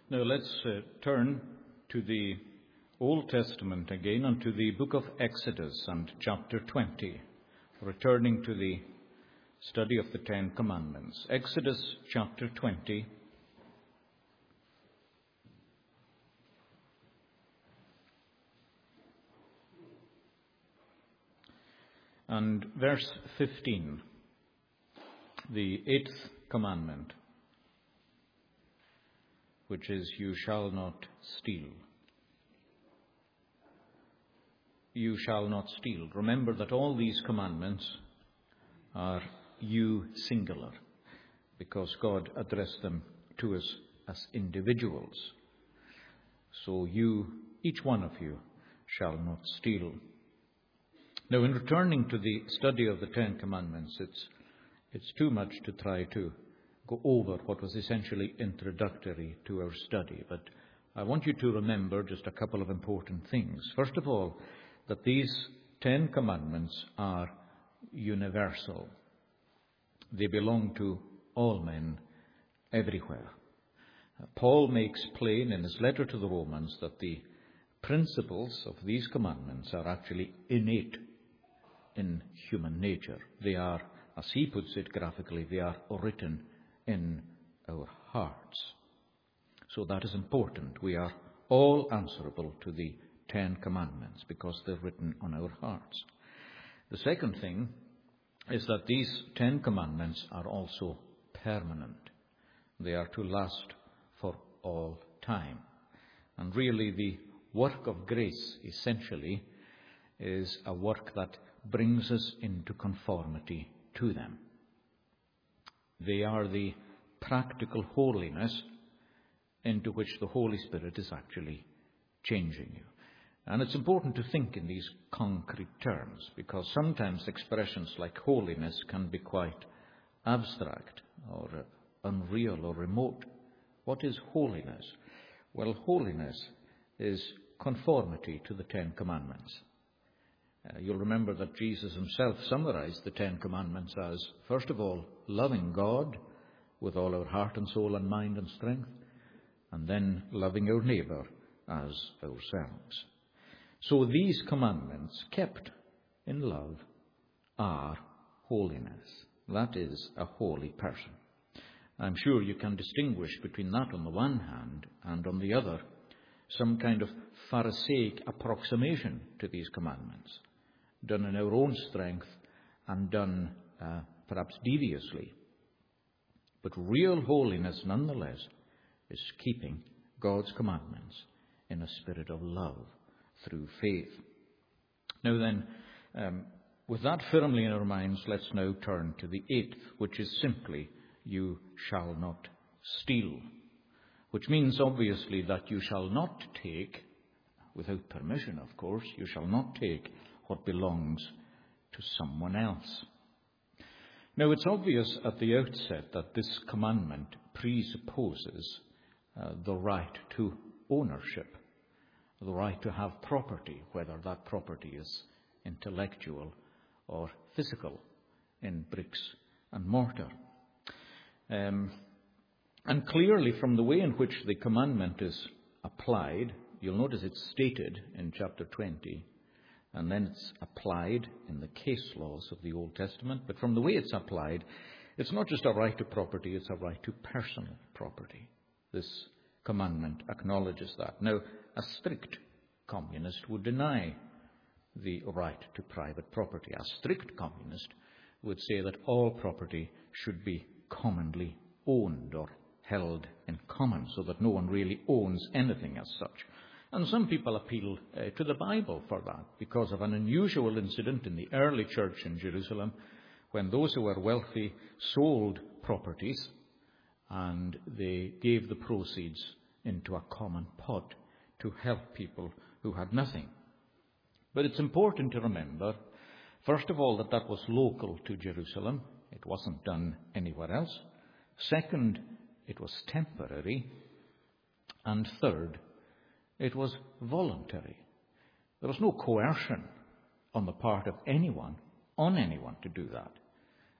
Now let's turn to the Old Testament again, and to the book of Exodus and chapter 20, returning to the study of the Ten Commandments. Exodus chapter 20. And verse 15, the 8th commandment, which is, you shall not steal. You shall not steal. Remember that all these commandments are you singular, because God addressed them to us as individuals. So you, each one of you, shall not steal. Now, in returning to the study of the Ten Commandments, it's too much to try to go over what was essentially introductory to our study. But I want you to remember just a couple of important things. First of all, that these 10 commandments are universal. They belong to all men everywhere. Paul makes plain in his letter to the Romans that the principles of these commandments are actually innate in human nature. They are, as he puts it graphically, they are written in our hearts. So that is important. We are all answerable to the 10 Commandments because they're written on our hearts. The second thing is that these 10 Commandments are also permanent. They are to last for all time. And really the work of grace essentially is a work that brings us into conformity to them. They are the practical holiness into which the Holy Spirit is actually changing you. And it's important to think in these concrete terms, because sometimes expressions like holiness can be quite abstract or unreal or remote. What is holiness? Well, holiness is conformity to the 10 Commandments. You'll remember that Jesus himself summarized the 10 Commandments as, first of all, loving God with all our heart and soul and mind and strength, and then loving our neighbour as ourselves. So these commandments, kept in love, are holiness. That is a holy person. I'm sure you can distinguish between that on the one hand and on the other some kind of Pharisaic approximation to these commandments, done in our own strength and done perhaps deviously. But real holiness nonetheless is keeping God's commandments in a spirit of love through faith. Now then, with that firmly in our minds, let's now turn to the 8th, which is simply, you shall not steal, which means obviously that you shall not take, without permission of course, you shall not take what belongs to someone else. Now it's obvious at the outset that this commandment presupposes the right to ownership, the right to have property, whether that property is intellectual or physical, in bricks and mortar. And clearly from the way in which the commandment is applied, you'll notice it's stated in chapter 20, and then it's applied in the case laws of the Old Testament. But from the way it's applied, it's not just a right to property, it's a right to personal property. This commandment acknowledges that. Now, a strict communist would deny the right to private property. A strict communist would say that all property should be commonly owned or held in common, so that no one really owns anything as such. And some people appeal to the Bible for that because of an unusual incident in the early church in Jerusalem when those who were wealthy sold properties and they gave the proceeds into a common pot to help people who had nothing. But it's important to remember, first of all, that that was local to Jerusalem. It wasn't done anywhere else. Second, it was temporary. And third, it was voluntary. There was no coercion on the part of anyone, on anyone to do that.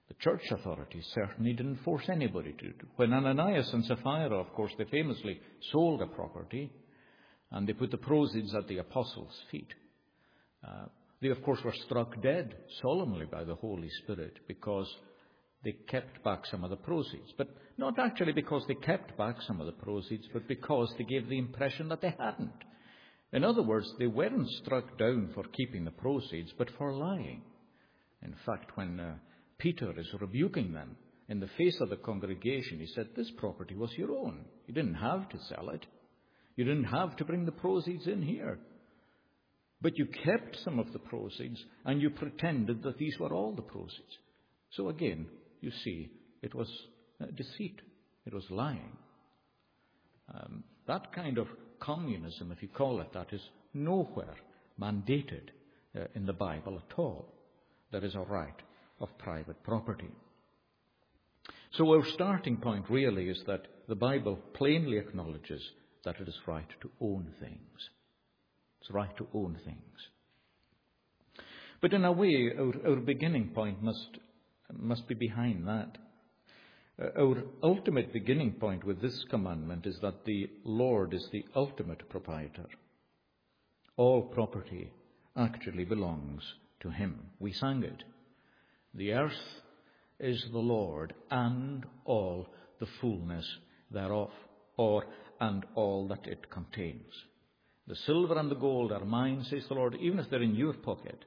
The church authorities certainly didn't force anybody to. When Ananias and Sapphira, of course, they famously sold a property and they put the proceeds at the apostles' feet. They, of course, were struck dead solemnly by the Holy Spirit because they kept back some of the proceeds. But not actually because they kept back some of the proceeds, but because they gave the impression that they hadn't. In other words, they weren't struck down for keeping the proceeds, but for lying. In fact, when Peter is rebuking them in the face of the congregation, he said, this property was your own. You didn't have to sell it. You didn't have to bring the proceeds in here. But you kept some of the proceeds and you pretended that these were all the proceeds. So again, you see, it was deceit. It was lying. That kind of communism, if you call it that, is nowhere mandated in the Bible at all. There is a right of private property. So our starting point really is that the Bible plainly acknowledges that it is right to own things. It's right to own things. But in a way, our beginning point must be behind that. Our ultimate beginning point with this commandment is that the Lord is the ultimate proprietor. All property actually belongs to him. We sang it. The earth is the Lord and all the fullness thereof, and all that it contains. The silver and the gold are mine, says the Lord, even if they're in your pocket.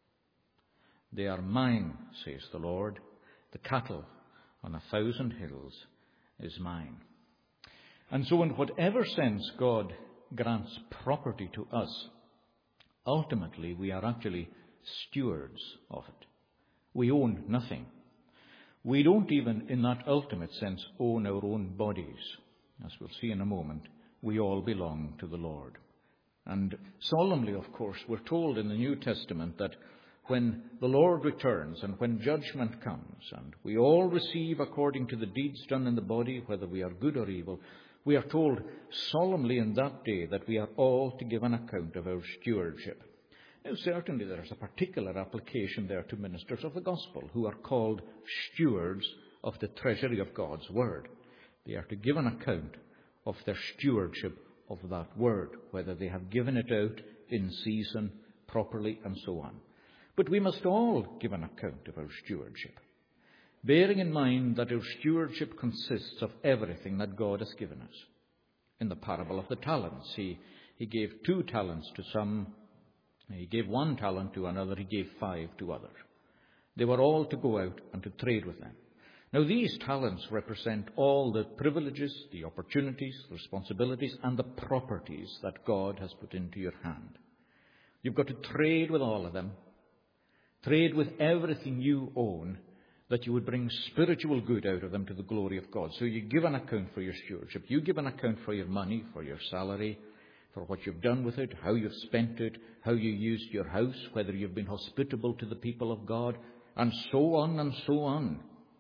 They are mine, says the Lord. The cattle on 1,000 hills is mine. And so in whatever sense God grants property to us, ultimately we are actually stewards of it. We own nothing. We don't even, in that ultimate sense, own our own bodies. As we'll see in a moment, we all belong to the Lord. And solemnly, of course, we're told in the New Testament that when the Lord returns and when judgment comes, and we all receive according to the deeds done in the body, whether we are good or evil, we are told solemnly in that day that we are all to give an account of our stewardship. Now, certainly there is a particular application there to ministers of the gospel who are called stewards of the treasury of God's word. They are to give an account of their stewardship of that word, whether they have given it out in season properly and so on. But we must all give an account of our stewardship, bearing in mind that our stewardship consists of everything that God has given us. In the parable of the talents, he gave 2 talents to some, he gave 1 talent to another, he gave 5 to others. They were all to go out and to trade with them. Now, these talents represent all the privileges, the opportunities, the responsibilities, and the properties that God has put into your hand. You've got to trade with all of them. Trade with everything you own, that you would bring spiritual good out of them to the glory of God. So you give an account for your stewardship. You give an account for your money, for your salary, for what you've done with it, how you've spent it, how you used your house, whether you've been hospitable to the people of God, and so on and so on.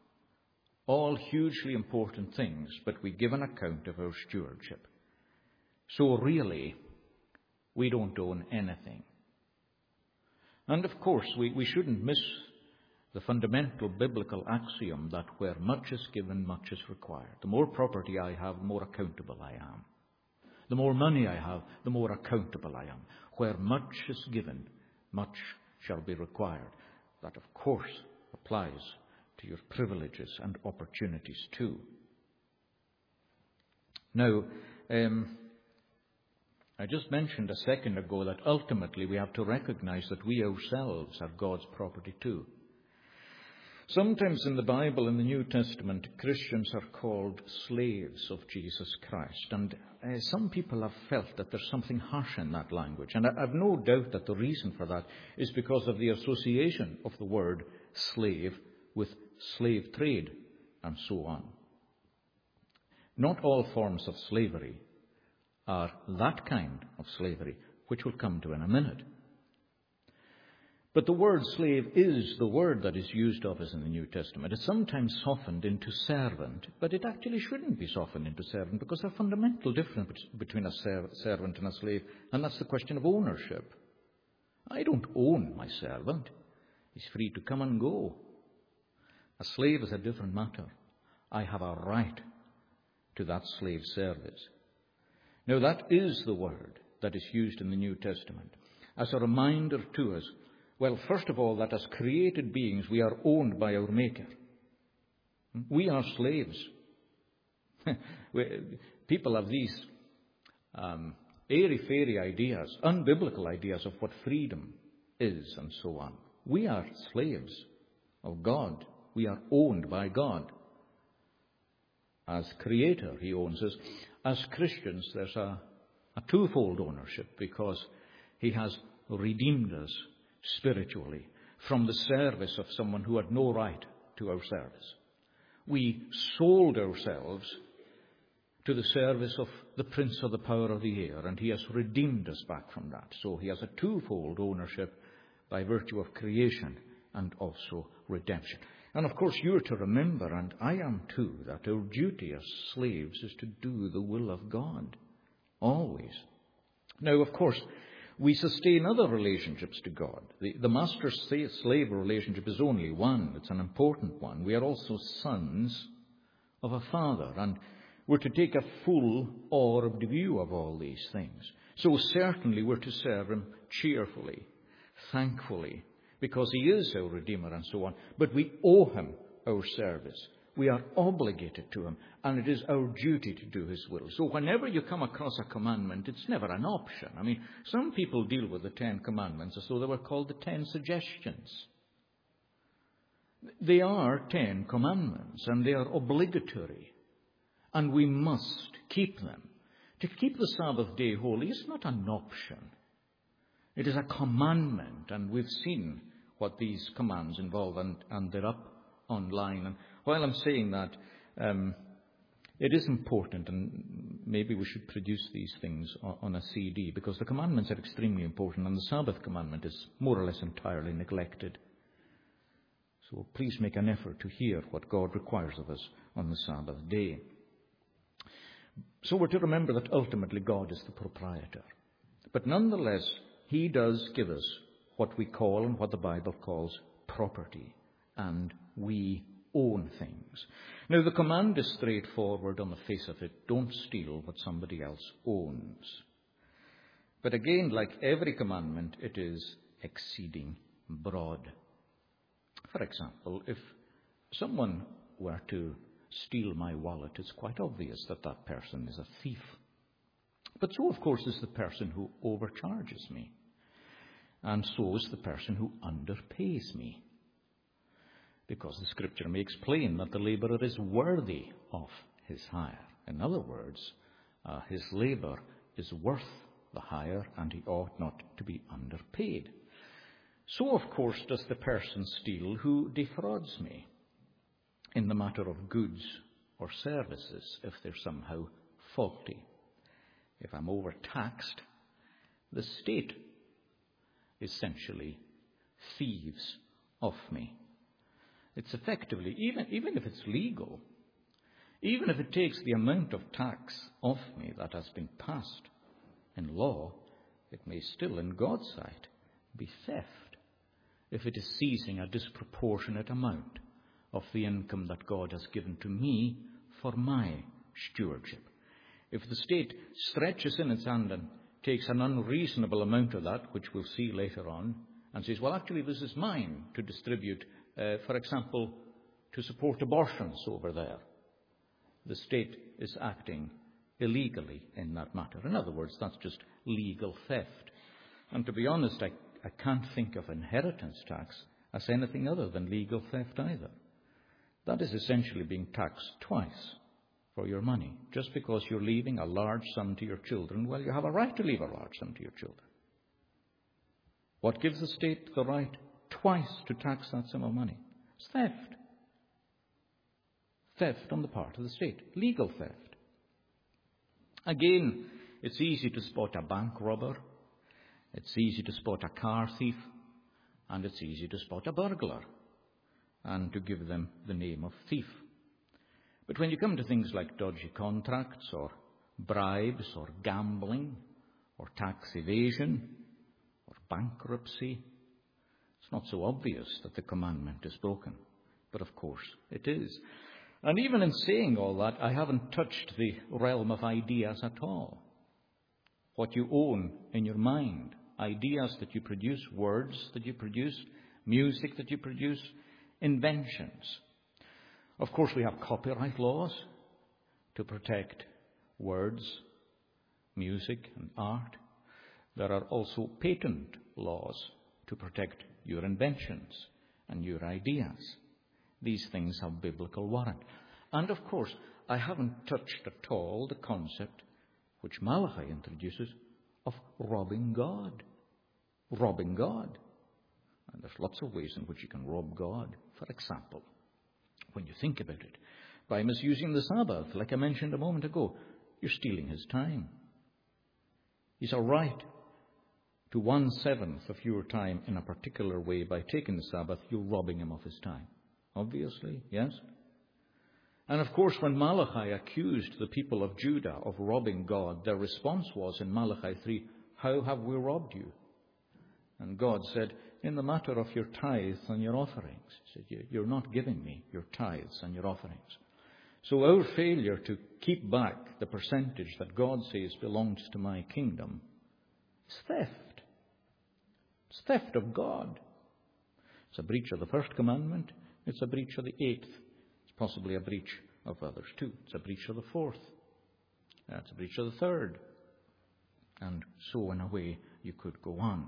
All hugely important things, but we give an account of our stewardship. So really, we don't own anything. And of course, we shouldn't miss the fundamental biblical axiom that where much is given, much is required. The more property I have, the more accountable I am. The more money I have, the more accountable I am. Where much is given, much shall be required. That, of course, applies to your privileges and opportunities too. Now, I just mentioned a second ago that ultimately we have to recognize that we ourselves are God's property too. Sometimes in the Bible, in the New Testament, Christians are called slaves of Jesus Christ. And some people have felt that there's something harsh in that language. And I've no doubt that the reason for that is because of the association of the word slave with slave trade and so on. Not all forms of slavery are that kind of slavery, which we'll come to in a minute. But the word slave is the word that is used of us in the New Testament. It's sometimes softened into servant, but it actually shouldn't be softened into servant because there's a fundamental difference between a servant and a slave, and that's the question of ownership. I don't own my servant. He's free to come and go. A slave is a different matter. I have a right to that slave service. Now, that is the word that is used in the New Testament as a reminder to us, well, first of all, that as created beings, we are owned by our Maker. We are slaves. People have these airy-fairy ideas, unbiblical ideas of what freedom is and so on. We are slaves of God. We are owned by God. As Creator, He owns us. As Christians, there's a twofold ownership, because He has redeemed us spiritually from the service of someone who had no right to our service. We sold ourselves to the service of the prince of the power of the air, and He has redeemed us back from that. So He has a twofold ownership by virtue of creation and also redemption. And of course, you're to remember, and I am too, that our duty as slaves is to do the will of God. Always. Now, of course, we sustain other relationships to God. The master-slave relationship is only one. It's an important one. We are also sons of a father, and we're to take a full orbed view of all these things. So certainly we're to serve Him cheerfully, thankfully, because He is our Redeemer and so on. But we owe Him our service. We are obligated to Him, and it is our duty to do His will. So whenever you come across a commandment, it's never an option. I mean, some people deal with the 10 Commandments as though they were called the 10 Suggestions. They are 10 Commandments, and they are obligatory, and we must keep them. To keep the Sabbath day holy is not an option. It is a commandment, and we've seen what these commands involve, and they're up online. And while I'm saying that, it is important, and maybe we should produce these things on a CD, because the commandments are extremely important, and the Sabbath commandment is more or less entirely neglected. So please make an effort to hear what God requires of us on the Sabbath day. So we're to remember that ultimately God is the proprietor. But nonetheless, He does give us what we call and what the Bible calls property, and we own things. Now, the command is straightforward on the face of it. Don't steal what somebody else owns. But again, like every commandment, it is exceeding broad. For example, if someone were to steal my wallet, it's quite obvious that that person is a thief. But so, of course, is the person who overcharges me. And so is the person who underpays me. Because the Scripture makes plain that the labourer is worthy of his hire. In other words, his labour is worth the hire, and he ought not to be underpaid. So, of course, does the person steal who defrauds me in the matter of goods or services, if they're somehow faulty. If I'm overtaxed, the state essentially thieves off me. It's effectively, even if it's legal, even if it takes the amount of tax off me that has been passed in law, it may still, in God's sight, be theft if it is seizing a disproportionate amount of the income that God has given to me for my stewardship. If the state stretches in its hand and takes an unreasonable amount of that, which we'll see later on, and says, well, actually, this is mine to distribute, for example, to support abortions over there, the state is acting illegally in that matter. In other words, that's just legal theft. And to be honest, I can't think of inheritance tax as anything other than legal theft either. That is essentially being taxed twice for your money. Just because you're leaving a large sum to your children, well, you have a right to leave a large sum to your children. What gives the state the right twice to tax that sum of money? It's theft. Theft on the part of the state. Legal theft. Again, it's easy to spot a bank robber. It's easy to spot a car thief. And it's easy to spot a burglar and to give them the name of thief. But when you come to things like dodgy contracts or bribes or gambling or tax evasion or bankruptcy, it's not so obvious that the commandment is broken. But of course it is. And even in saying all that, I haven't touched the realm of ideas at all. What you own in your mind, ideas that you produce, words that you produce, music that you produce, inventions. Of course, we have copyright laws to protect words, music, and art. There are also patent laws to protect your inventions and your ideas. These things have biblical warrant. And of course, I haven't touched at all the concept which Malachi introduces of robbing God. Robbing God. And there's lots of ways in which you can rob God. For example, when you think about it, by misusing the Sabbath, like I mentioned a moment ago, you're stealing his time. He's all right to 1/7 of your time in a particular way. By taking the Sabbath, you're robbing him of his time. Obviously, yes? And of course, when Malachi accused the people of Judah of robbing God, their response was in Malachi 3, "How have we robbed you?" And God said, "In the matter of your tithes and your offerings." He said, "You're not giving me your tithes and your offerings." So our failure to keep back the percentage that God says belongs to my kingdom is theft. It's theft of God. It's a breach of the first commandment. It's a breach of the 8th. It's possibly a breach of others too. It's a breach of the 4th. It's a breach of the 3rd. And so in a way you could go on.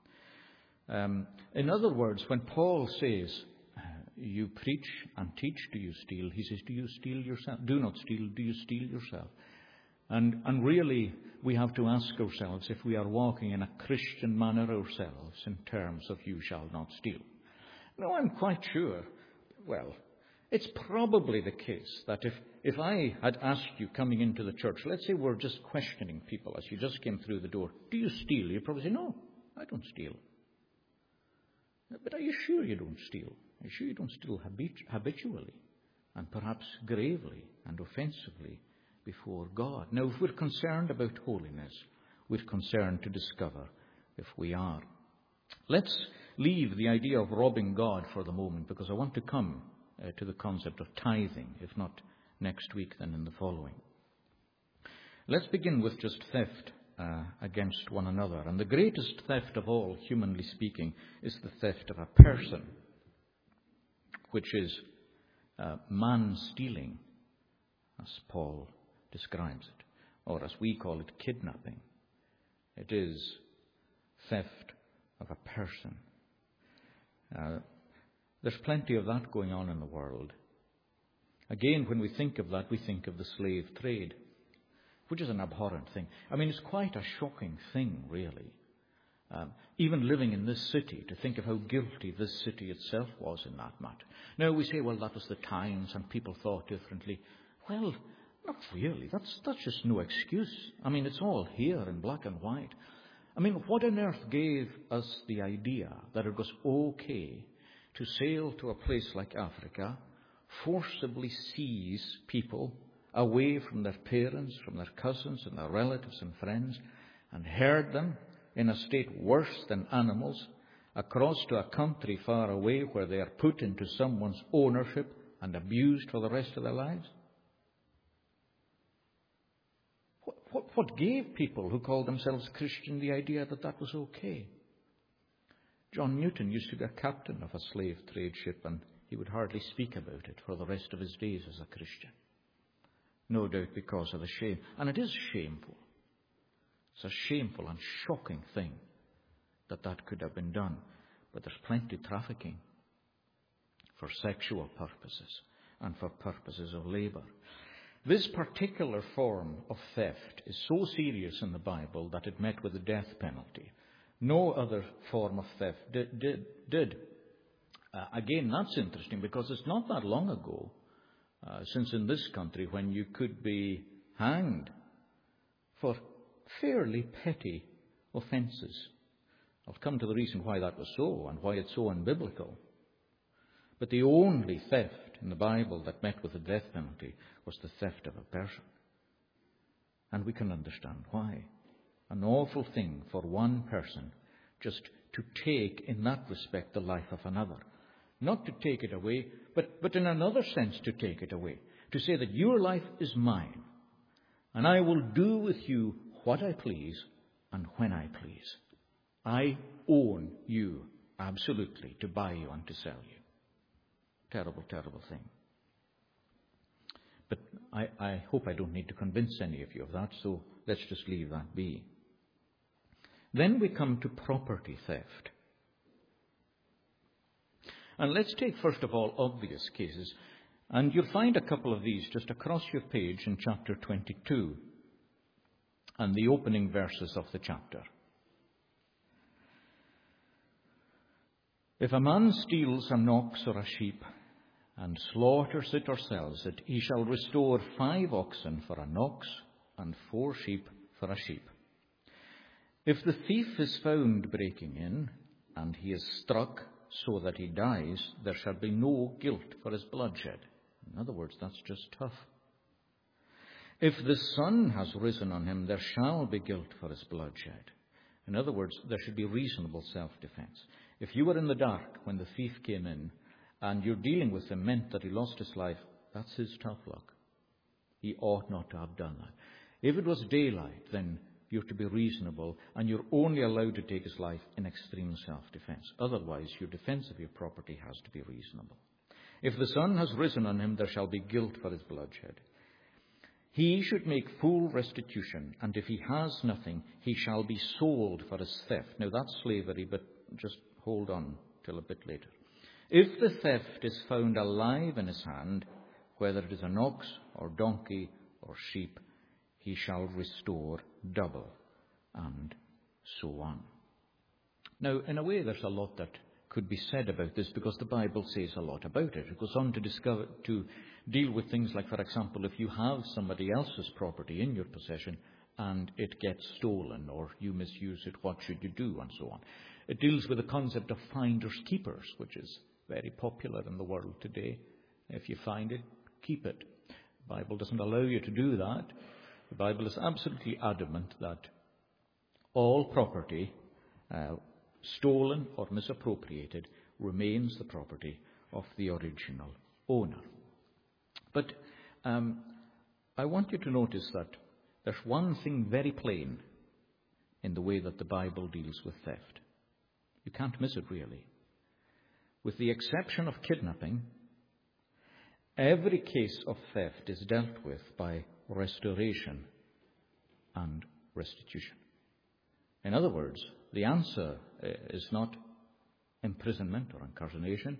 In other words, when Paul says, you preach and teach, do you steal? He says, do you steal yourself? Do not steal, do you steal yourself? And really, we have to ask ourselves if we are walking in a Christian manner ourselves in terms of you shall not steal. No, I'm quite sure. Well, it's probably the case that if I had asked you coming into the church, let's say we're just questioning people as you just came through the door, do you steal? You'd probably say, no, I don't steal. But are you sure you don't steal? Are you sure you don't steal habitually and perhaps gravely and offensively before God? Now, if we're concerned about holiness, we're concerned to discover if we are. Let's leave the idea of robbing God for the moment, because I want to come to the concept of tithing, if not next week, then in the following. Let's begin with just theft against one another. And the greatest theft of all, humanly speaking, is the theft of a person, which is man-stealing, as Paul describes it, or as we call it, kidnapping. It is theft of a person. There's plenty of that going on in the world. Again, when we think of that, we think of the slave trade, which is an abhorrent thing. I mean, it's quite a shocking thing, really. Even living in this city, to think of how guilty this city itself was in that matter. Now, we say, well, that was the times and people thought differently. Well, not really. That's just no excuse. I mean, it's all here in black and white. I mean, what on earth gave us the idea that it was okay to sail to a place like Africa, forcibly seize people away from their parents, from their cousins and their relatives and friends, and herd them in a state worse than animals across to a country far away where they are put into someone's ownership and abused for the rest of their lives? What gave people who called themselves Christian the idea that that was okay? John Newton used to be a captain of a slave trade ship, and he would hardly speak about it for the rest of his days as a Christian. No doubt because of the shame. And it is shameful. It's a shameful and shocking thing that could have been done. But there's plenty of trafficking for sexual purposes and for purposes of labor. This particular form of theft is so serious in the Bible that it met with the death penalty. No other form of theft did. Again, that's interesting because it's not that long ago since in this country when you could be hanged for fairly petty offences. I'll come to the reason why that was so and why it's so unbiblical. But the only theft in the Bible that met with the death penalty was the theft of a person. And we can understand why. An awful thing for one person just to take, in that respect, the life of another. Not to take it away, but in another sense to take it away. To say that your life is mine, and I will do with you what I please and when I please. I own you absolutely, to buy you and to sell you. Terrible, terrible thing. But I hope I don't need to convince any of you of that, so let's just leave that be. Then we come to property theft. And let's take, first of all, obvious cases. And you'll find a couple of these just across your page in chapter 22 and the opening verses of the chapter. If a man steals an ox or a sheep and slaughters it or sells it, he shall restore 5 oxen for an ox and 4 sheep for a sheep. If the thief is found breaking in and he is struck so that he dies, there shall be no guilt for his bloodshed. In other words, that's just tough. If the sun has risen on him, there shall be guilt for his bloodshed. In other words, there should be reasonable self-defense. If you were in the dark when the thief came in and your dealing with him meant that he lost his life, that's his tough luck. He ought not to have done that. If it was daylight, then you're to be reasonable, and you're only allowed to take his life in extreme self-defense. Otherwise, your defense of your property has to be reasonable. If the sun has risen on him, there shall be guilt for his bloodshed. He should make full restitution, and if he has nothing, he shall be sold for his theft. Now, that's slavery, but just hold on till a bit later. If the theft is found alive in his hand, whether it is an ox or donkey or sheep, he shall restore double, and so on. Now, in a way, there's a lot that could be said about this, because the Bible says a lot about it. It goes on to deal with things like, for example, if you have somebody else's property in your possession and it gets stolen or you misuse it, what should you do, and so on. It deals with the concept of finders keepers, which is very popular in the world today. If you find it, keep it. The Bible doesn't allow you to do that. The Bible is absolutely adamant that all property stolen or misappropriated remains the property of the original owner. But I want you to notice that there's one thing very plain in the way that the Bible deals with theft. You can't miss it, really. With the exception of kidnapping, every case of theft is dealt with by restoration and restitution. In other words, the answer is not imprisonment or incarceration.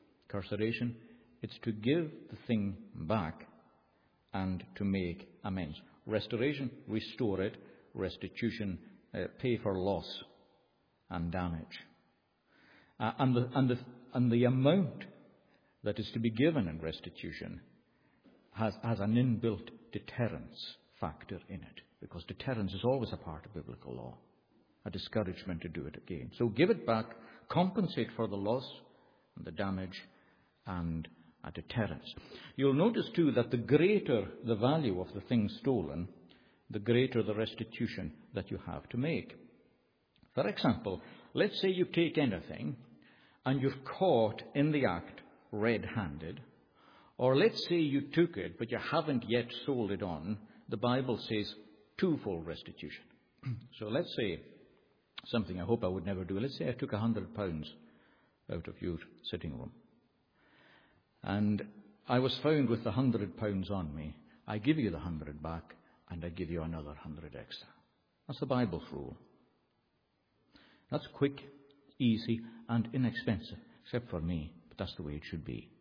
It's to give the thing back and to make amends. Restoration, restore it. Restitution, pay for loss and damage. And the amount that is to be given in restitution has an inbuilt deterrence factor in it, because deterrence is always a part of biblical law, a discouragement to do it again. So give it back, compensate for the loss and the damage, and a deterrence. You'll notice too that the greater the value of the thing stolen, the greater the restitution that you have to make. For example, let's say you take anything and you're caught in the act red-handed, or let's say you took it but you haven't yet sold it on. The Bible says twofold restitution. So let's say something I hope I would never do. Let's say I took £100 out of your sitting room, and I was found with the £100 on me. I give you the 100 back, and I give you another 100 extra. That's the Bible's rule. That's quick, easy, and inexpensive, except for me, but that's the way it should be.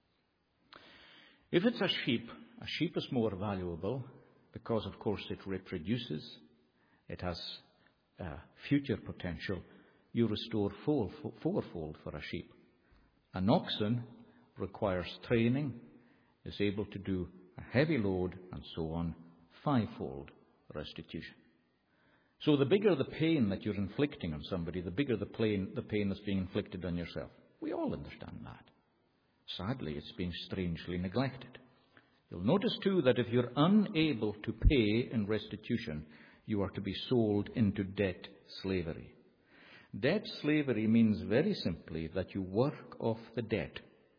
If it's a sheep is more valuable because, of course, it reproduces. It has future potential. You restore fourfold for a sheep. An oxen requires training, is able to do a heavy load, and so on, fivefold restitution. So the bigger the pain that you're inflicting on somebody, the bigger the pain that's being inflicted on yourself. We all understand that. Sadly, it's being strangely neglected. You'll notice too that if you're unable to pay in restitution, you are to be sold into debt slavery. Debt slavery means very simply that you work off the debt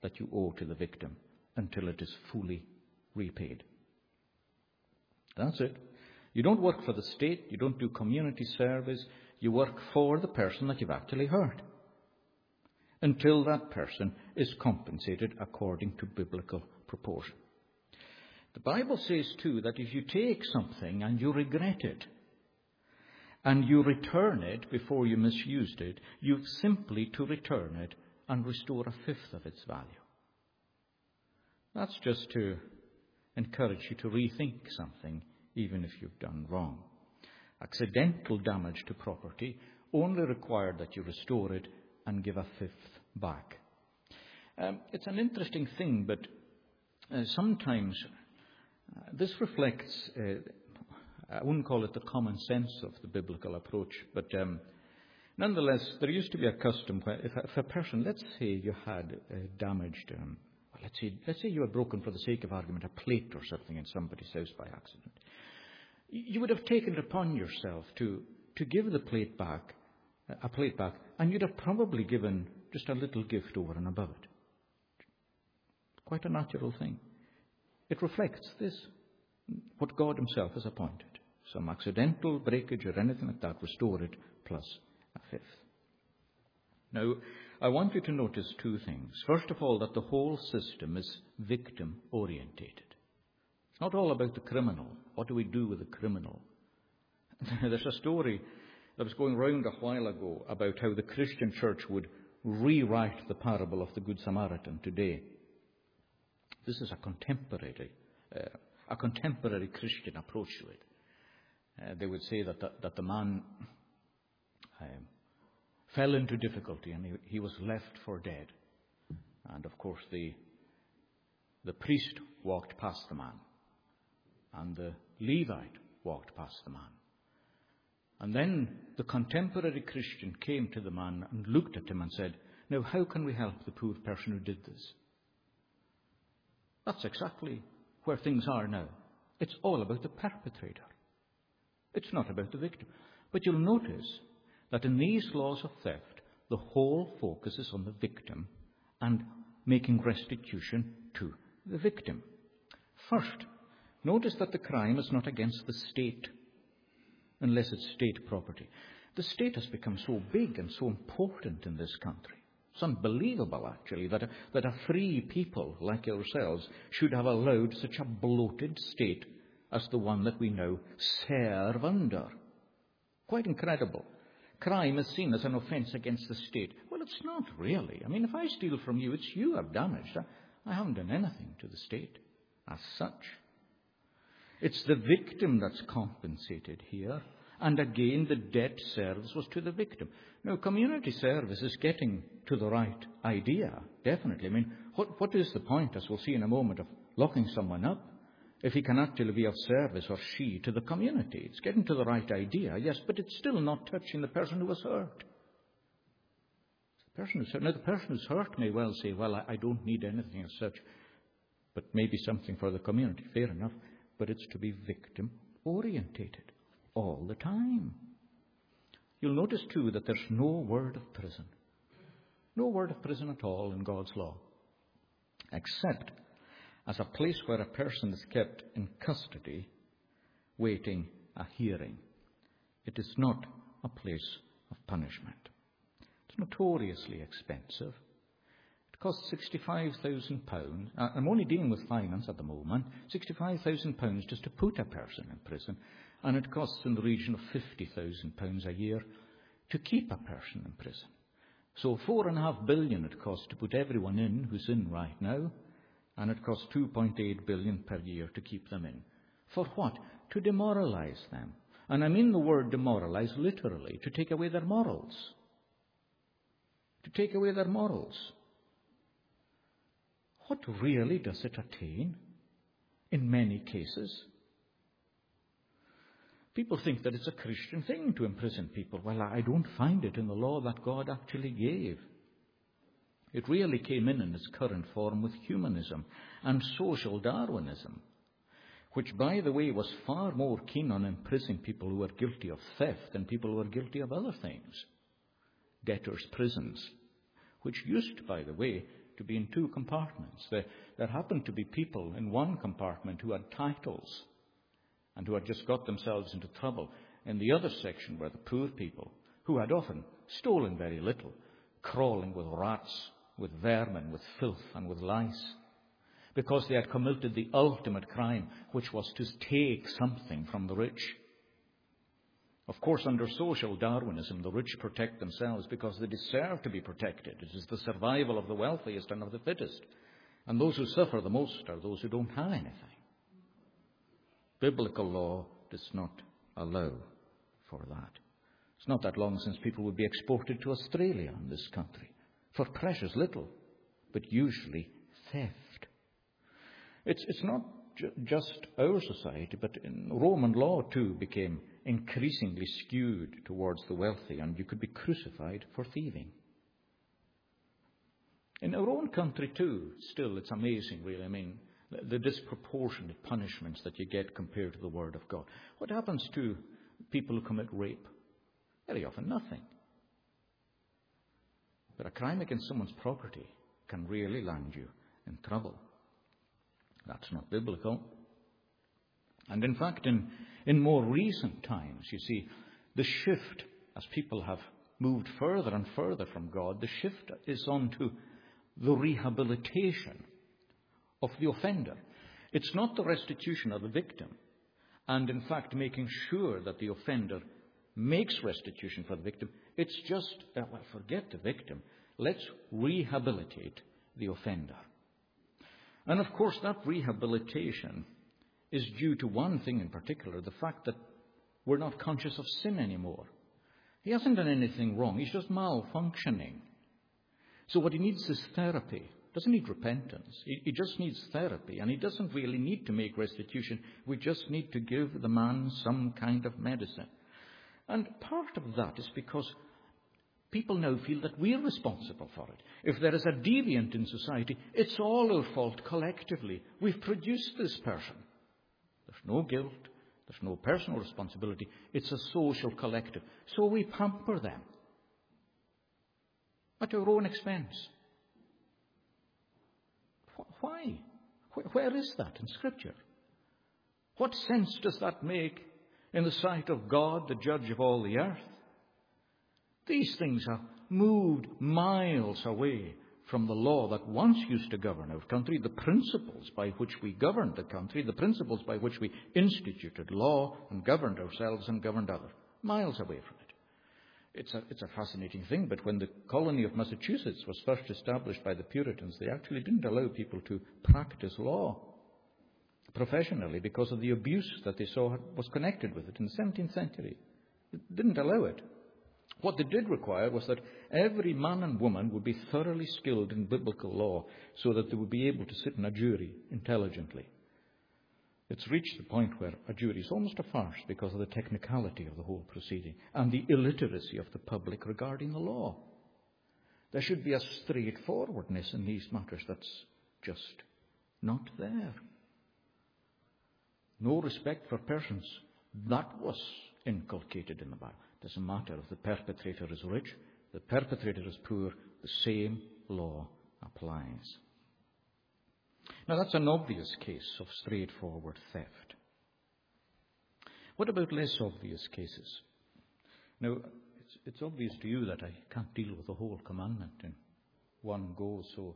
that you owe to the victim until it is fully repaid. That's it. You don't work for the state. You don't do community service. You work for the person that you've actually hurt until that person is compensated according to biblical proportion. The Bible says, too, that if you take something and you regret it and you return it before you misused it, you've simply to return it and restore a fifth of its value. That's just to encourage you to rethink something, even if you've done wrong. Accidental damage to property only required that you restore it and give a fifth back. It's an interesting thing, but sometimes this reflects, I wouldn't call it the common sense of the biblical approach, but nonetheless, there used to be a custom where if a person, let's say you had damaged, let's say you had broken, for the sake of argument, a plate or something in somebody's house by accident, you would have taken it upon yourself to give the plate back, and you'd have probably given just a little gift over and above it. Quite a natural thing. It reflects this, what God himself has appointed. Some accidental breakage or anything like that, restore it plus a fifth. Now, I want you to notice two things. First of all, that the whole system is victim-orientated. It's not all about the criminal. What do we do with the criminal? There's a story that was going round a while ago about how the Christian church would rewrite the parable of the Good Samaritan today. This is a contemporary Christian approach to it. They would say that the man fell into difficulty and he was left for dead. And of course the priest walked past the man, and the Levite walked past the man. And then the contemporary Christian came to the man and looked at him and said, "Now, how can we help the poor person who did this?" That's exactly where things are now. It's all about the perpetrator. It's not about the victim. But you'll notice that in these laws of theft, the whole focus is on the victim and making restitution to the victim. First, notice that the crime is not against the state, unless it's state property. The state has become so big and so important in this country. It's unbelievable, actually, that a free people like ourselves should have allowed such a bloated state as the one that we now serve under. Quite incredible. Crime is seen as an offence against the state. Well, it's not really. I mean, if I steal from you, it's you I've damaged. I haven't done anything to the state as such. It's the victim that's compensated here. And again, the debt service was to the victim. Now, community service is getting to the right idea, definitely. I mean, what is the point, as we'll see in a moment, of locking someone up if he can actually be of service, or she, to the community? It's getting to the right idea, yes, but it's still not touching the person who was hurt. Now, the person who's hurt may well say, well, I don't need anything as such, but maybe something for the community. Fair enough. But it's to be victim-orientated all the time. You'll notice, too, that there's no word of prison. No word of prison at all in God's law, except as a place where a person is kept in custody, waiting a hearing. It is not a place of punishment. It's notoriously expensive. It costs £65,000. I'm only dealing with finance at the moment. £65,000 just to put a person in prison. And it costs in the region of £50,000 a year to keep a person in prison. So $4.5 billion it costs to put everyone in who's in right now. And it costs $2.8 billion per year to keep them in. For what? To demoralize them. And I mean the word demoralize literally, to take away their morals. To take away their morals. What really does it attain in many cases? People think that it's a Christian thing to imprison people. Well, I don't find it in the law that God actually gave. It really came in its current form with humanism and social Darwinism, which, by the way, was far more keen on imprisoning people who were guilty of theft than people who were guilty of other things. Debtors' prisons, which used, by the way, to be in two compartments. There happened to be people in one compartment who had titles and who had just got themselves into trouble. In the other section were the poor people who had often stolen very little, crawling with rats, with vermin, with filth and with lice, because they had committed the ultimate crime, which was to take something from the rich. Of course, under social Darwinism, the rich protect themselves because they deserve to be protected. It is the survival of the wealthiest and of the fittest. And those who suffer the most are those who don't have anything. Biblical law does not allow for that. It's not that long since people would be exported to Australia in this country for precious little, but usually theft. It's not just our society, but in Roman law too became increasingly skewed towards the wealthy, and you could be crucified for thieving. In our own country too, still, it's amazing really. I mean, the disproportionate punishments that you get compared to the Word of God. What happens to people who commit rape? Very often nothing. But a crime against someone's property can really land you in trouble. That's not biblical. And in fact, in more recent times, you see, the shift, as people have moved further and further from God, the shift is on to the rehabilitation of the offender. It's not the restitution of the victim, and in fact making sure that the offender makes restitution for the victim. It's just, forget the victim. Let's rehabilitate the offender. And of course that rehabilitation is due to one thing in particular, the fact that we're not conscious of sin anymore. He hasn't done anything wrong. He's just malfunctioning. So what he needs is therapy. He doesn't need repentance. He just needs therapy. And he doesn't really need to make restitution. We just need to give the man some kind of medicine. And part of that is because people now feel that we're responsible for it. If there is a deviant in society, it's all our fault collectively. We've produced this person. There's no guilt. There's no personal responsibility. It's a social collective. So we pamper them at our own expense. Why? Where is that in Scripture? What sense does that make in the sight of God, the judge of all the earth? These things have moved miles away from the law that once used to govern our country, the principles by which we governed the country, the principles by which we instituted law and governed ourselves and governed others. Miles away from it. It's a fascinating thing, but when the colony of Massachusetts was first established by the Puritans, they actually didn't allow people to practice law professionally because of the abuse that they saw was connected with it in the 17th century. It didn't allow it. What they did require was that every man and woman would be thoroughly skilled in biblical law so that they would be able to sit in a jury intelligently. It's reached the point where a jury is almost a farce because of the technicality of the whole proceeding and the illiteracy of the public regarding the law. There should be a straightforwardness in these matters that's just not there. No respect for persons. That was inculcated in the Bible. It doesn't matter if the perpetrator is rich, the perpetrator is poor, the same law applies. Now that's an obvious case of straightforward theft. What about less obvious cases? Now, it's obvious to you that I can't deal with the whole commandment in one go, so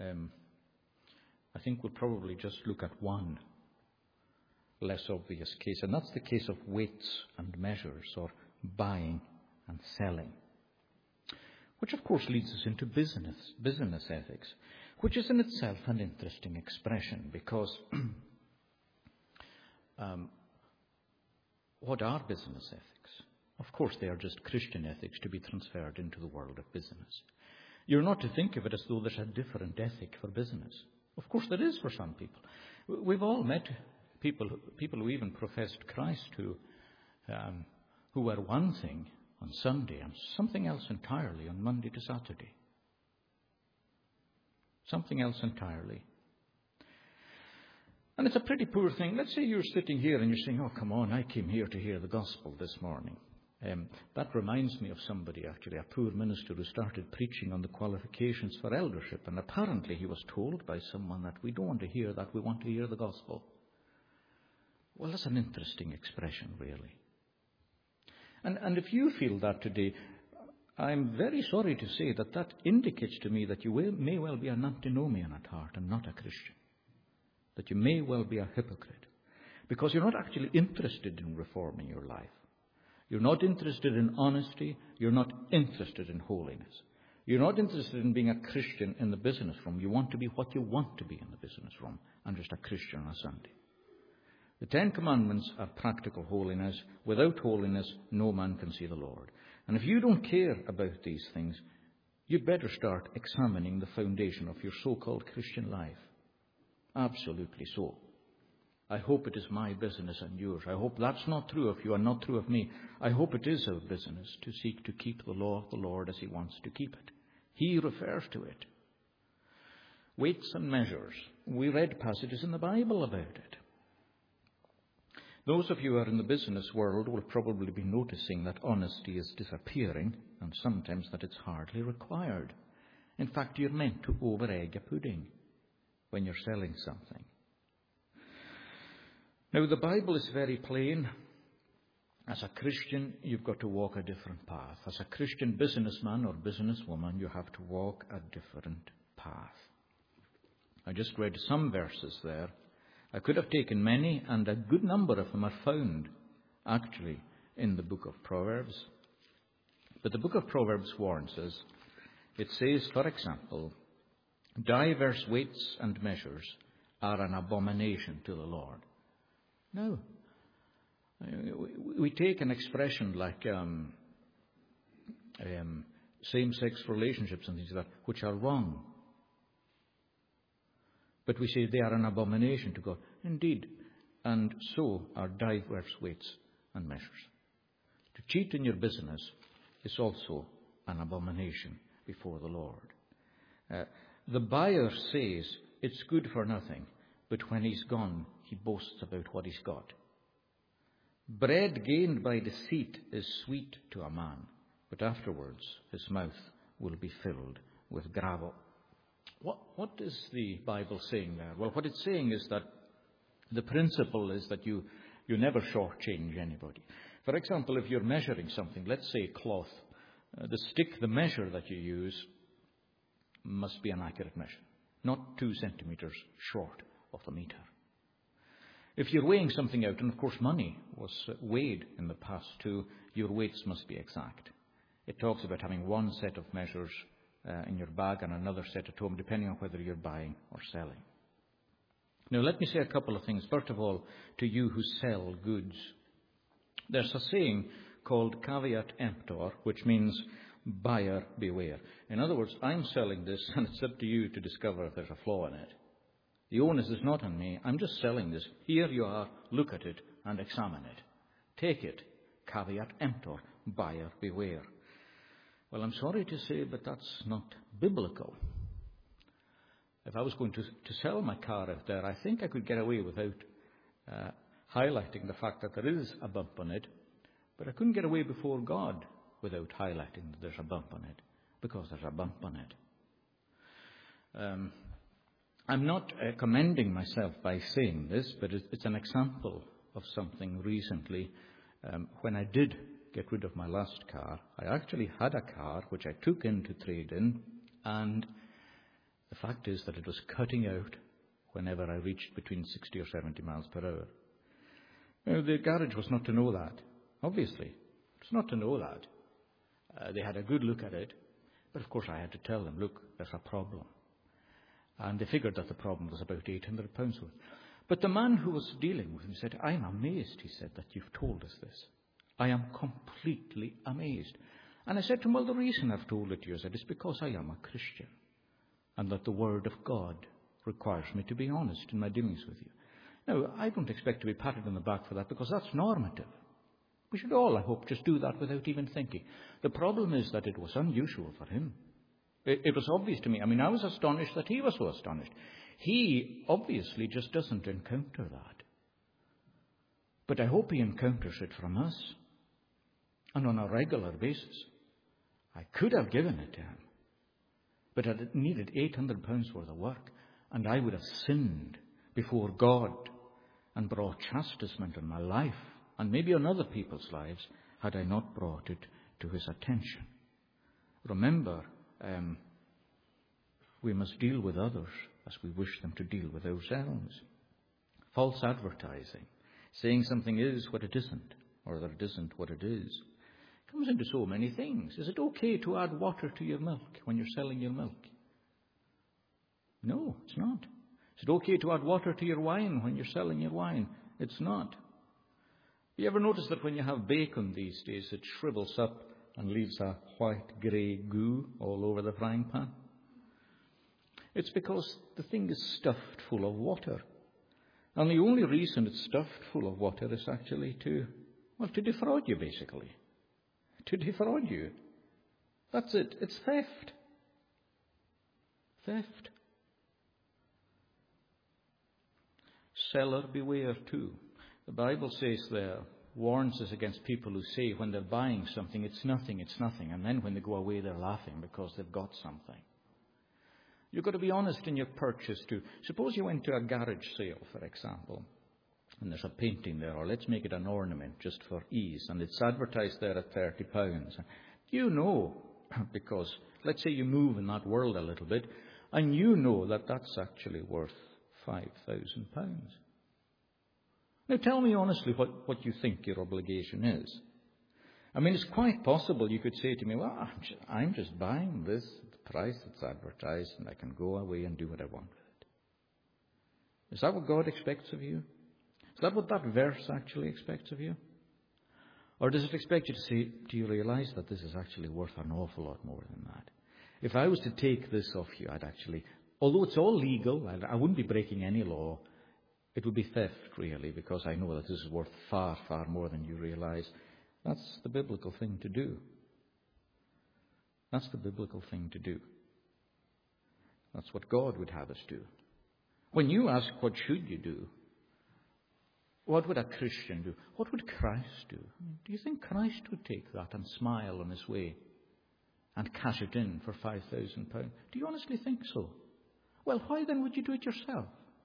I think we'll probably just look at one less obvious case, and that's the case of weights and measures, or buying and selling, which of course leads us into business ethics, which is in itself an interesting expression, because what are business ethics? Of course, they are just Christian ethics to be transferred into the world of business. You're not to think of it as though there's a different ethic for business. Of course, there is for some people. We've all met people who even professed Christ who were one thing on Sunday and something else entirely on Monday to Saturday. Something else entirely. And it's a pretty poor thing. Let's say you're sitting here and you're saying, oh, come on, I came here to hear the gospel this morning. That reminds me of somebody, actually, a poor minister who started preaching on the qualifications for eldership, and apparently he was told by someone that we don't want to hear that, we want to hear the gospel. Well, that's an interesting expression, really. And if you feel that today, I'm very sorry to say that indicates to me that you may well be an antinomian at heart and not a Christian. That you may well be a hypocrite. Because you're not actually interested in reforming your life. You're not interested in honesty. You're not interested in holiness. You're not interested in being a Christian in the business room. You want to be what you want to be in the business room, and just a Christian on a Sunday. The 10 Commandments are practical holiness. Without holiness, no man can see the Lord. And if you don't care about these things, you'd better start examining the foundation of your so-called Christian life. Absolutely so. I hope it is my business and yours. I hope that's not true of you and not true of me. I hope it is our business to seek to keep the law of the Lord as he wants to keep it. He refers to it. Weights and measures. We read passages in the Bible about it. Those of you who are in the business world will probably be noticing that honesty is disappearing, and sometimes that it's hardly required. In fact, you're meant to over-egg a pudding when you're selling something. Now, the Bible is very plain. As a Christian, you've got to walk a different path. As a Christian businessman or businesswoman, you have to walk a different path. I just read some verses there. I could have taken many, and a good number of them are found, actually, in the book of Proverbs. But the book of Proverbs warns us. It says, for example, diverse weights and measures are an abomination to the Lord. No. We take an expression like same-sex relationships and things like that, which are wrong. But we say they are an abomination to God. Indeed. And so are diverse weights and measures. To cheat in your business is also an abomination before the Lord. The buyer says it's good for nothing, but when he's gone, he boasts about what he's got. Bread gained by deceit is sweet to a man, but afterwards his mouth will be filled with gravel. What is the Bible saying there? Well, what it's saying is that the principle is that you never shortchange anybody. For example, if you're measuring something, let's say cloth, the measure that you use must be an accurate measure, not 2 centimeters short of the meter. If you're weighing something out, and of course money was weighed in the past too, your weights must be exact. It talks about having one set of measures in your bag and another set at home, depending on whether you're buying or selling. Now, let me say a couple of things. First of all, to you who sell goods. There's a saying called caveat emptor, which means buyer beware. In other words, I'm selling this, and it's up to you to discover if there's a flaw in it. The onus is not on me. I'm just selling this. Here you are. Look at it and examine it. Take it. Caveat emptor. Buyer beware. Well, I'm sorry to say, but that's not biblical. If I was going to sell my car out there, I think I could get away without highlighting the fact that there is a bump on it. But I couldn't get away before God without highlighting that there's a bump on it, because there's a bump on it. I'm not commending myself by saying this, but it's an example of something recently. When I did get rid of my last car, I actually had a car which I took in to trade in, and the fact is that it was cutting out whenever I reached between 60 or 70 miles per hour. Now, the garage was not to know that, obviously. It's not to know that. They had a good look at it, but of course I had to tell them, look, there's a problem. And they figured that the problem was about £800 worth. But the man who was dealing with me said, I'm amazed, he said, that you've told us this. I am completely amazed. And I said to him, well, the reason I've told it to you is because I am a Christian, and that the Word of God requires me to be honest in my dealings with you. Now, I don't expect to be patted on the back for that, because that's normative. We should all, I hope, just do that without even thinking. The problem is that it was unusual for him. It was obvious to me. I mean, I was astonished that he was so astonished. He obviously just doesn't encounter that. But I hope he encounters it from us. and on a regular basis. I could have given it to him, but it needed £800 worth of work, and I would have sinned before God and brought chastisement on my life and maybe on other people's lives had I not brought it to his attention. Remember, we must deal with others as we wish them to deal with ourselves. False advertising, saying something is what it isn't, or that it isn't what it is, comes into so many things. Is it okay to add water to your milk when you're selling your milk? No, it's not. Is it okay to add water to your wine when you're selling your wine? It's not. You ever notice that when you have bacon these days, it shrivels up and leaves a white, grey goo all over the frying pan? It's because the thing is stuffed full of water. And the only reason it's stuffed full of water is actually to defraud you, basically. To defraud you. That's it. It's theft. Theft. Seller beware too. The Bible says there, warns us against people who say when they're buying something, it's nothing, and then when they go away they're laughing because they've got something. You've got to be honest in your purchase too. Suppose you went to a garage sale, for example, and there's a painting there, or let's make it an ornament just for ease, and it's advertised there at £30. You know, because let's say you move in that world a little bit, and you know that that's actually worth £5,000. Now tell me honestly what you think your obligation is. I mean, it's quite possible you could say to me, well, I'm just buying this at the price that's advertised, and I can go away and do what I want with it. Is that what God expects of you? Is that what that verse actually expects of you? Or does it expect you to say, do you realize that this is actually worth an awful lot more than that? If I was to take this off you, I'd actually, although it's all legal, I wouldn't be breaking any law, it would be theft really, because I know that this is worth far, far more than you realize. That's the biblical thing to do. That's the biblical thing to do. That's what God would have us do. When you ask, what should you do? What would a Christian do? What would Christ do? Do you think Christ would take that and smile on his way and cash it in for £5,000? Do you honestly think so? Well, why then would you do it yourself?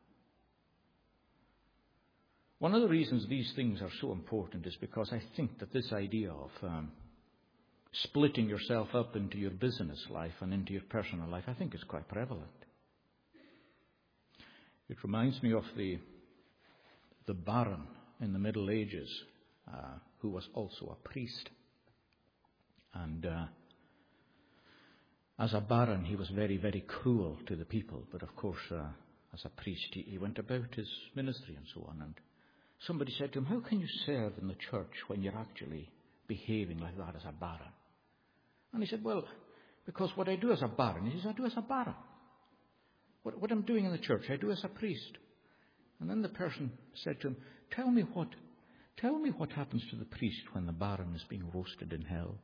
One of the reasons these things are so important is because I think that this idea of splitting yourself up into your business life and into your personal life, I think is quite prevalent. It reminds me of the baron in the Middle Ages who was also a priest. And as a baron, he was very, very cruel to the people. But of course, as a priest, he went about his ministry and so on. And somebody said to him, how can you serve in the church when you're actually behaving like that as a baron? And he said, well, because what I do as a baron is I do as a baron. What I'm doing in the church, I do as a priest. And then the person said to him, tell me what happens to the priest when the baron is being roasted in hell.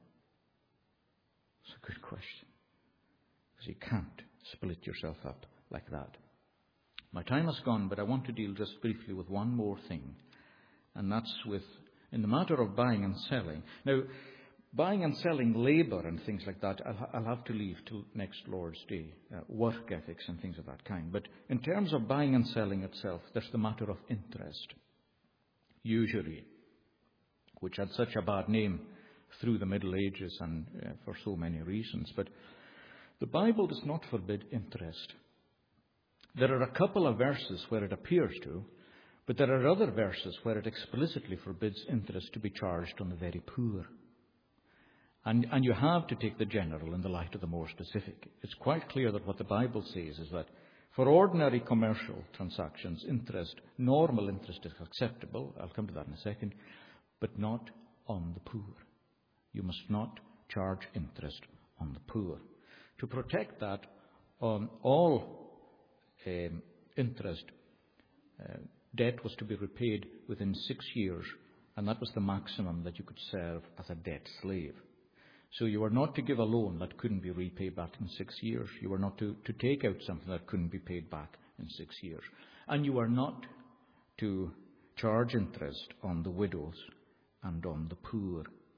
It's a good question. Because you can't split yourself up like that. My time has gone, but I want to deal just briefly with one more thing. And that's in the matter of buying and selling. Now, buying and selling labour and things like that, I'll have to leave till next Lord's Day. Work ethics and things of that kind. But in terms of buying and selling itself, there's the matter of interest. Usury, which had such a bad name through the Middle Ages and for so many reasons. But the Bible does not forbid interest. There are a couple of verses where it appears to, but there are other verses where it explicitly forbids interest to be charged on the very poor. And you have to take the general in the light of the more specific. It's quite clear that what the Bible says is that for ordinary commercial transactions, normal interest is acceptable. I'll come to that in a second. But not on the poor. You must not charge interest on the poor. To protect that, all interest, debt was to be repaid within 6 years, and that was the maximum that you could serve as a debt slave. So you were not to give a loan that couldn't be repaid back in 6 years. You were not to take out something that couldn't be paid back in 6 years. And you were not to charge interest on the widows and on the poor.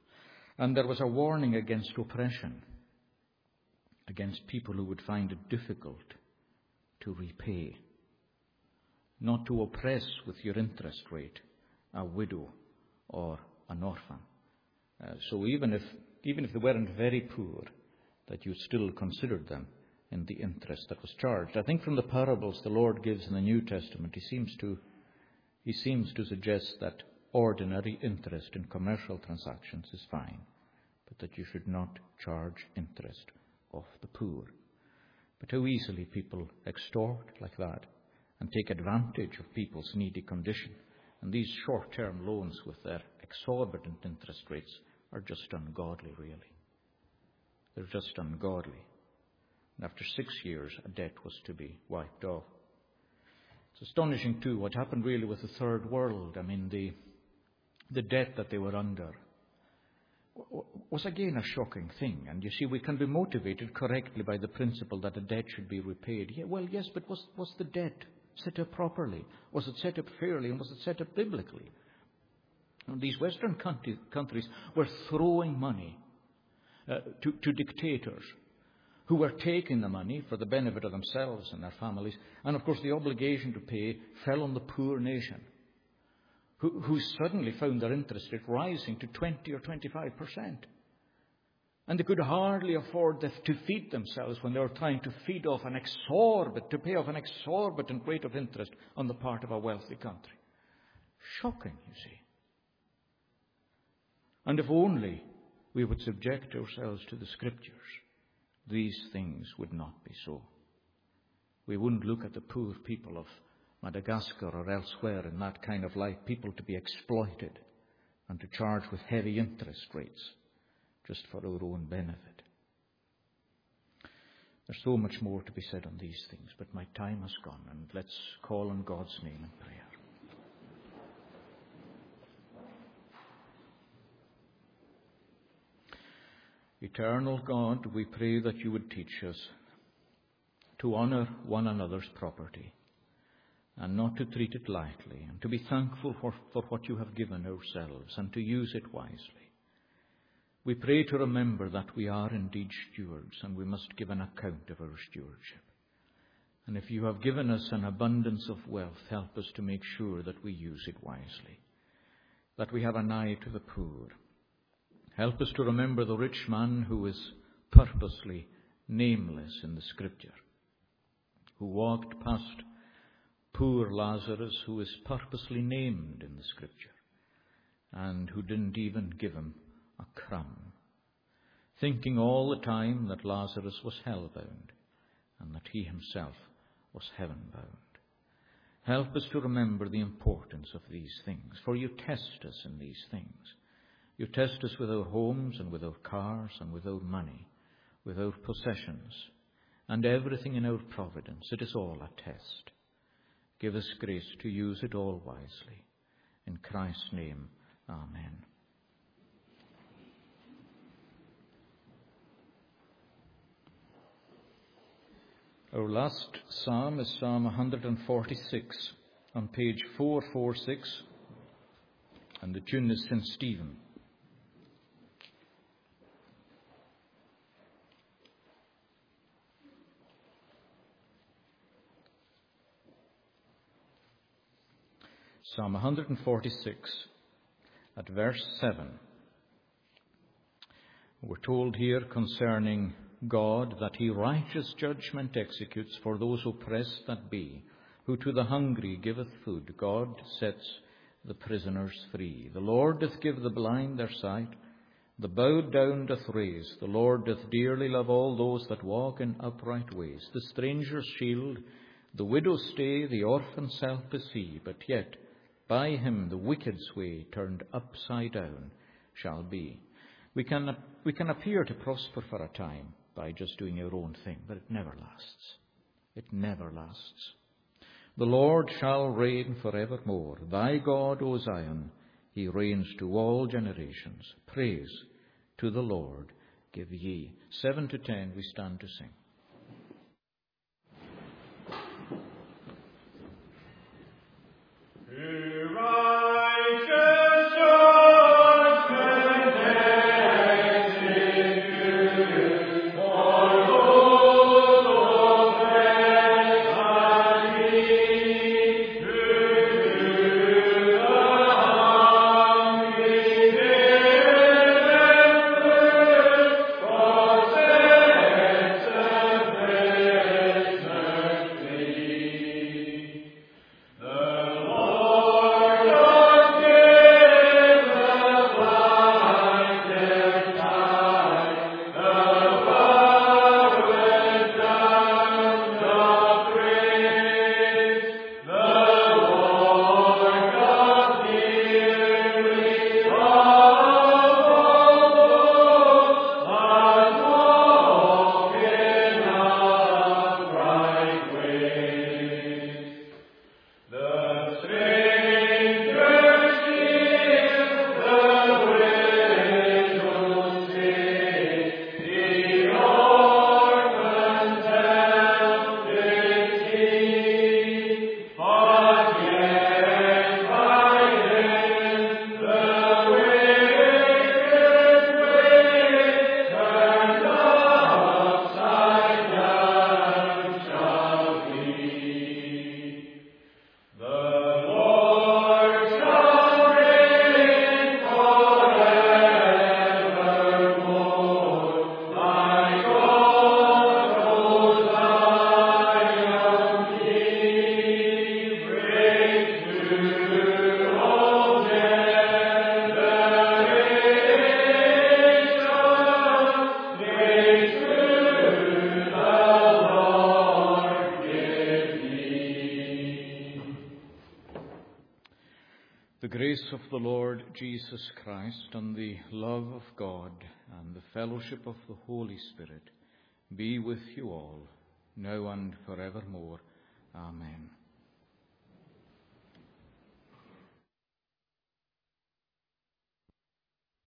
And there was a warning against oppression, against people who would find it difficult to repay, not to oppress with your interest rate a widow or an orphan. So even if they weren't very poor, that you still considered them in the interest that was charged. I think from the parables the Lord gives in the New Testament, he seems to suggest that ordinary interest in commercial transactions is fine, but that you should not charge interest of the poor. But how easily people extort like that and take advantage of people's needy condition. And these short-term loans with their exorbitant interest rates are just ungodly, really. They're just ungodly. And after 6 years, a debt was to be wiped off. It's astonishing, too, what happened really with the Third World. I mean, the debt that they were under was again a shocking thing. And you see, we can be motivated correctly by the principle that a debt should be repaid. Yeah, well, yes, but was the debt set up properly? Was it set up fairly? And was it set up biblically? And these Western countries were throwing money to dictators who were taking the money for the benefit of themselves and their families. And of course the obligation to pay fell on the poor nation, who suddenly found their interest rate rising to 20 or 25%. And they could hardly afford to feed themselves when they were trying to pay off an exorbitant rate of interest on the part of a wealthy country. Shocking, you see. And if only we would subject ourselves to the Scriptures, these things would not be so. We wouldn't look at the poor people of Madagascar or elsewhere in that kind of life, people to be exploited and to charge with heavy interest rates just for our own benefit. There's so much more to be said on these things, but my time has gone, and let's call on God's name in prayer. Eternal God, we pray that you would teach us to honour one another's property and not to treat it lightly, and to be thankful for what you have given ourselves and to use it wisely. We pray to remember that we are indeed stewards, and we must give an account of our stewardship. And if you have given us an abundance of wealth, help us to make sure that we use it wisely, that we have an eye to the poor. Help us to remember the rich man who is purposely nameless in the Scripture, who walked past poor Lazarus, who is purposely named in the Scripture, and who didn't even give him a crumb, thinking all the time that Lazarus was hell-bound and that he himself was heaven-bound. Help us to remember the importance of these things, for you test us in these things. You test us with our homes and with our cars and with our money, with our possessions, and everything in our providence. It is all a test. Give us grace to use it all wisely. In Christ's name, amen. Our last psalm is Psalm 146 on page 446, and the tune is St. Stephen. Psalm 146 at verse 7. We're told here concerning God that he righteous judgment executes for those oppressed that be, who to the hungry giveth food. God sets the prisoners free. The Lord doth give the blind their sight, the bowed down doth raise. The Lord doth dearly love all those that walk in upright ways. The stranger's shield, the widow's stay, the orphan's help is he, but yet by him the wicked's way turned upside down shall be. We can appear to prosper for a time by just doing our own thing, but it never lasts. It never lasts. The Lord shall reign forevermore. Thy God, O Zion, he reigns to all generations. Praise to the Lord give ye. 7 to 10 we stand to sing. Righteous judgment grace of the Lord Jesus Christ and the love of God and the fellowship of the Holy Spirit be with you all, now and forevermore. Amen.